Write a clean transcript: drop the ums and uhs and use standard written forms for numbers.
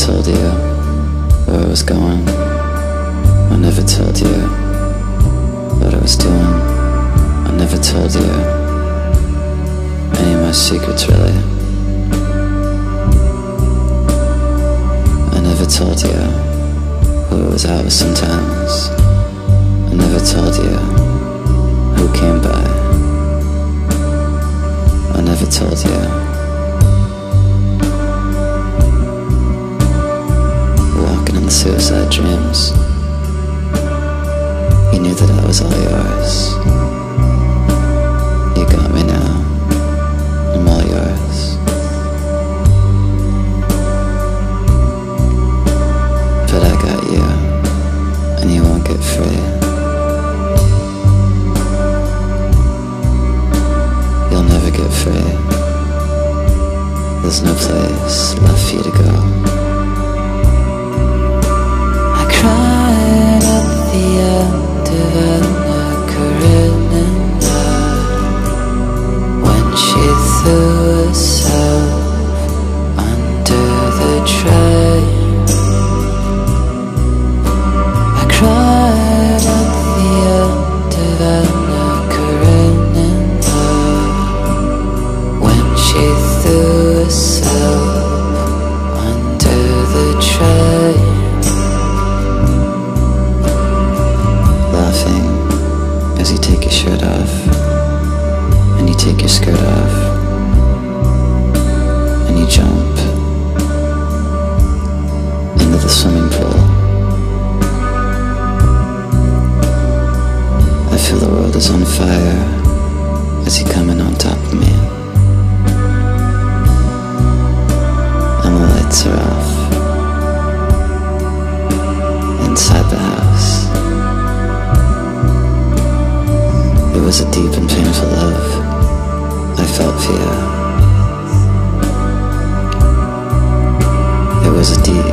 told you where I was going. I never told you what I was doing. I never told you any of my secrets, really. I never told you who I was out with sometimes. I never told you who came by. I never told you. Walking in the suicide dreams, you knew that I was all yours. You got me now, I'm all yours. But I got you, and you won't get free. You'll never get free. There's no place left for you to go. I cried at the end of Anna Karenina when she threw herself under the train. I cried at the end of Anna Karenina when she threw herself under the train. Laughing as you take your shirt off, and you take your skirt off, and you jump into the swimming pool. I feel the world is on fire as you come in on top of me, and the lights are off inside the house. It was a deep and painful love I felt for you. It was a deep